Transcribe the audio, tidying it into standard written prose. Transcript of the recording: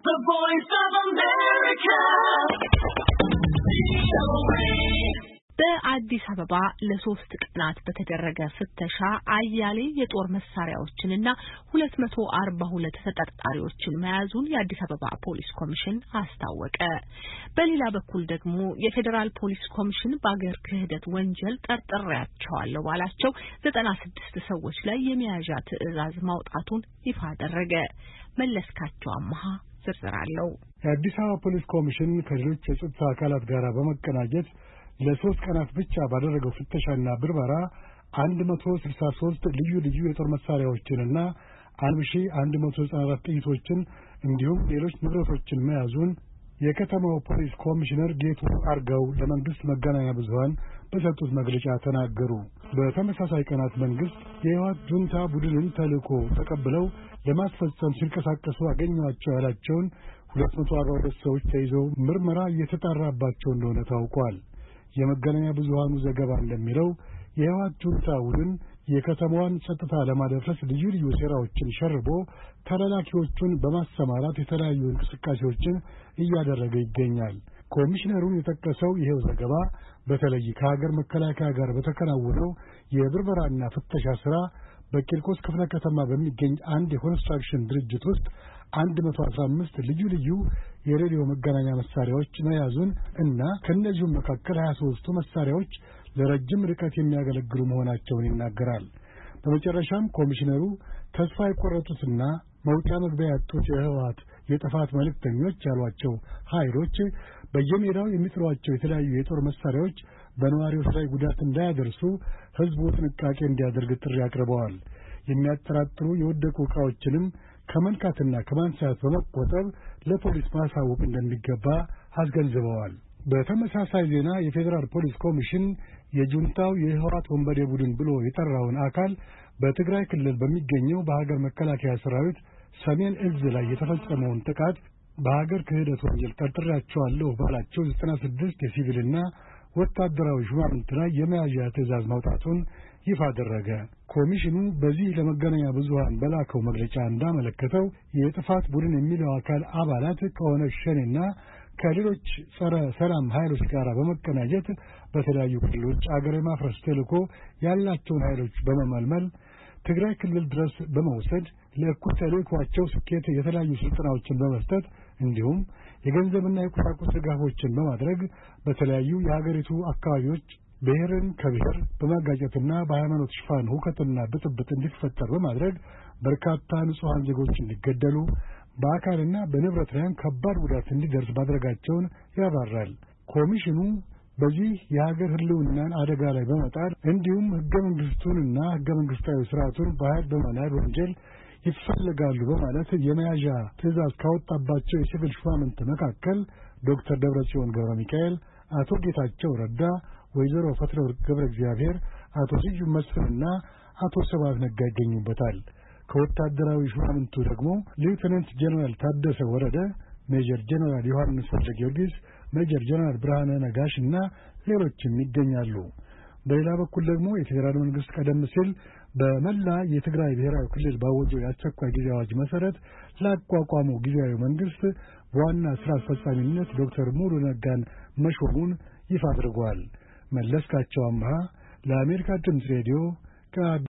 The Voice of America. በአዲስ አበባ ለ3 ቀናት በተደረገ ፍተሻ አያሌ የጦር መሳሪያዎችንና 242 ተጠርጣሪዎችን መያዙን የአዲስ አበባ ፖሊስ ኮሚሽን አስታወቀ። በሌላ በኩል ደግሞ የፌዴራል ፖሊስ ኮሚሽን በአገር ክህደት ወንጀል ጠርጥሬያቸዋለሁ ባላቸው 96 ሰዎች ላይ የመያዣ ትዕዛዝ ማውጣቱን ይፋ አደረገ። መለስካቸው አማሃ ዝርዝር አለው። የአዲስ አበባ ፖሊስ ኮሚሽን ከሌሎች የጸጥታ አካላት ጋር በመቀናጀት ለ3 ቀናት ብቻ ባደረገው ፍተሻና ብርበራ 163 ልዩ ልዩ የጦር መሳሪያዎችንና 1194 ጥይቶችን እንዲሁም ሌሎች ንብረቶችን መያዙን የከተማው ፖሊስ ኮሚሽነር ጌቱ አርጋው ለመንግስት መገናኛ ብዙሃን በሰጡት መግለጫ ተናገሩ። በተመሳሳይ ቀናት መንግስት የህወሓት ጁንታ ቡድንን ተልዕኮ ተቀብለው ለማስፈጸም ሲንቀሳቀሱ አገኘዋቸው ያላቸውን 242 ሰዎች ተይዘው ምርመራ እየተጣራባቸው እንደሆነ ታውቋል። የመገናኛ ብዙሃኑ ዘገባ እንደሚለው የህወሓት ጁንታ ቡድን የከተማዋን ጸጥታ ለማደፍረስ ልዩ ልዩ ሴራዎችን ሸርቦ ተላላኪዎቹን በማሰማራት የተለያዩ እንቅስቃሴዎችን እያደረገ ይገኛል። ኮሚሽነሩን የጠቀሰው ይሄው ዘገባ በተለይ ከሀገር መከላከያ ጋር በተከናወነው የብርበራና ፍተሻ ስራ በቂርቆስ ክፍለ ከተማ በሚገኝ አንድ የኮንስትራክሽን ድርጅት ውስጥ 115 ልዩ ልዩ የሬዲዮ መገናኛ መሳሪያዎች መያዙን እና ከነዚህም መካከል 23ቱ መሳሪያዎች ለረጅም ርቀት የሚያገለግሉ መሆናቸውን ይናገራል። በመጨረሻም ኮሚሽነሩ ተስፋ የቆረጡትና መውጫ መግቢያ ያጡት የህወሓት የጥፋት መልእክተኞች ያሏቸው ኃይሎች በየሜዳው የሚጥሏቸው የተለያዩ የጦር መሳሪያዎች በነዋሪዎች ላይ ጉዳት እንዳያደርሱ ህዝቡ ጥንቃቄ እንዲያደርግ ጥሪ አቅርበዋል። የሚያጠራጥሩ የወደቁ ዕቃዎችንም ከመንካትና ከማንሳት በመቆጠብ ለፖሊስ ማሳወቅ እንደሚገባ አስገንዝበዋል። በተመሳሳይ ዜና የፌዴራል ፖሊስ ኮሚሽን የጁንታው የህወሓት ወንበዴ ቡድን ብሎ የጠራውን አካል በትግራይ ክልል በሚገኘው በሀገር መከላከያ ሰራዊት ሰሜን እዝ ላይ የተፈጸመውን ጥቃት በሀገር ክህደት ወንጀል ጠርጥሬያቸዋለሁ ባላቸው 96 የሲቪልና ወታደራዊ ሹማምንት ላይ የመያዣ ትዕዛዝ ማውጣቱን ይፋ አደረገ። ኮሚሽኑ በዚህ ለመገናኛ ብዙሃን በላከው መግለጫ እንዳመለከተው የጥፋት ቡድን የሚለው አካል አባላት ከኦነግ ሸኔና ከሌሎች ጸረ ሰላም ኃይሎች ጋር በመቀናጀት በተለያዩ ክልሎች አገር የማፍረስ ተልዕኮ ያላቸውን ኃይሎች በመመልመል ትግራይ ክልል ድረስ በመውሰድ ለእኩል ተልዕኳቸው ስኬት የተለያዩ ስልጠናዎችን በመስጠት እንዲሁም የገንዘብና የቁሳቁስ ድጋፎችን በማድረግ በተለያዩ የሀገሪቱ አካባቢዎች ብሔርን ከብሔር በማጋጨትና በሃይማኖት ሽፋን ሁከትና ብጥብጥ እንዲፈጠር በማድረግ በርካታ ንጹሐን ዜጎች እንዲገደሉ በአካልና በንብረት ላይም ከባድ ጉዳት እንዲደርስ ማድረጋቸውን ያብራራል። ኮሚሽኑ በዚህ የሀገር ህልውናን አደጋ ላይ በመጣል እንዲሁም ህገ መንግስቱንና ህገ መንግስታዊ ስርዓቱን በኃይል በመናድ ወንጀል ይፈለጋሉ በማለት የመያዣ ትዕዛዝ ካወጣባቸው የሲቪል ሹማምንት መካከል ዶክተር ደብረጽዮን ገብረ ሚካኤል፣ አቶ ጌታቸው ረዳ፣ ወይዘሮ ፈትለወርቅ ገብረ እግዚአብሔር፣ አቶ ስዩም መስፍንና አቶ ስብሐት ነጋ ይገኙበታል። ከወታደራዊ ሹማምንቱ ደግሞ ሌተናንት ጄኔራል ታደሰ ወረደ፣ ሜጀር ጄኔራል ዮሐንስ ወልደ ጊዮርጊስ፣ ሜጀር ጄኔራል ብርሃነ ነጋሽና ሌሎችም ይገኛሉ። በሌላ በኩል ደግሞ የፌዴራል መንግስት ቀደም ሲል በመላ የትግራይ ብሔራዊ ክልል ባወጀው የአስቸኳይ ጊዜ አዋጅ መሰረት ላቋቋመው ጊዜያዊ መንግስት በዋና ስራ አስፈጻሚነት ዶክተር ሙሉ ነጋን መሾሙን ይፋ አድርጓል። መለስካቸው አማሃ ለአሜሪካ ድምፅ ሬዲዮ